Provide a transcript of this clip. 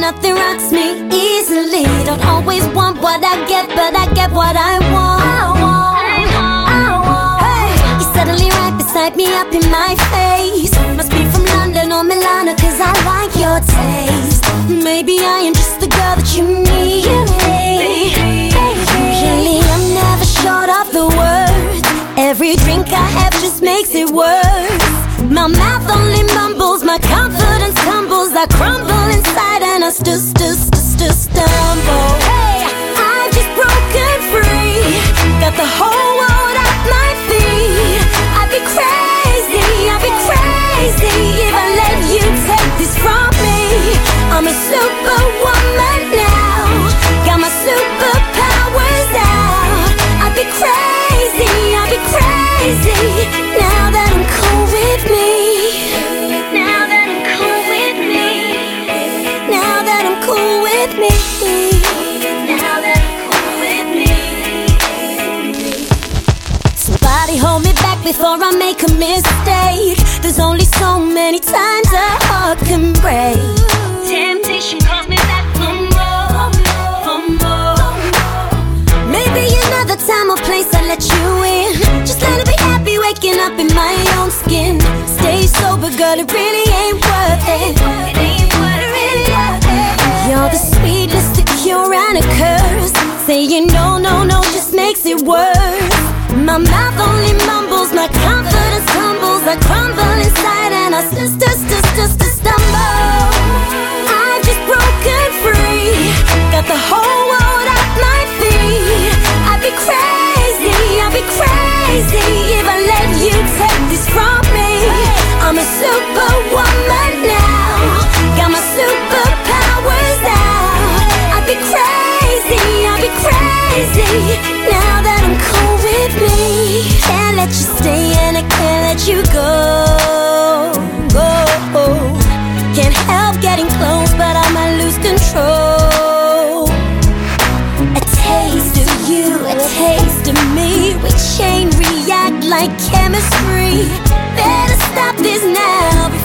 nothing rocks me easily. Don't always want what I get, but I get what I want. Hey, you're suddenly right beside me, up in my face. Must be from London or Milano, cause I like your taste. Maybe I am just the girl that you need. Usually I'm never short of the words. Every drink I have just makes it worse. My mouth only mumbles, my confidence tumbles. I crumble inside and I stumble. Hey, I've just broken free, got the whole world at my feet. I'd be crazy if I let you take this from me. I'm a superwoman now, got my superpowers out. I'd be crazy now that I'm cool with me. Now that I'm cool with me. Now that I'm cool with me. Now that I'm cool with me. Somebody hold me back before I make a mistake. There's only so many times a heart can break. Temptation calls me back for more. Maybe another time or place I'll let you in. Just let it be happy waking up in my own skin. Stay sober, girl, it really ain't worth it. You're the sweetness, the cure and a curse. Saying no just makes it worse. My mouth only mumbles, my confidence tumbles. I crumble inside and I stumble. I've just broken free, got the whole world at my feet. I'd be crazy if I let you take this from me. I'm a superwoman now, got my superpowers out. I'd be crazy now that I'm cool with me. Can't let you stay and I can't let you go. Can't help getting close, but I might lose control. A taste of you, a taste of me. We chain react like chemistry. Better stop this now